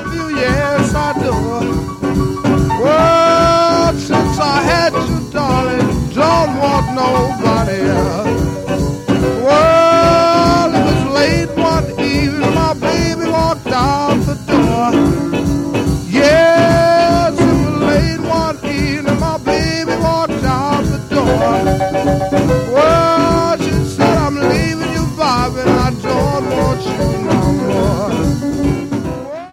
love you, yes I do. Well, since I had you, darling, don't want nobody else. Well, it was late one evening, my baby walked out the door. Yes, it was late one evening, my baby walked out the door.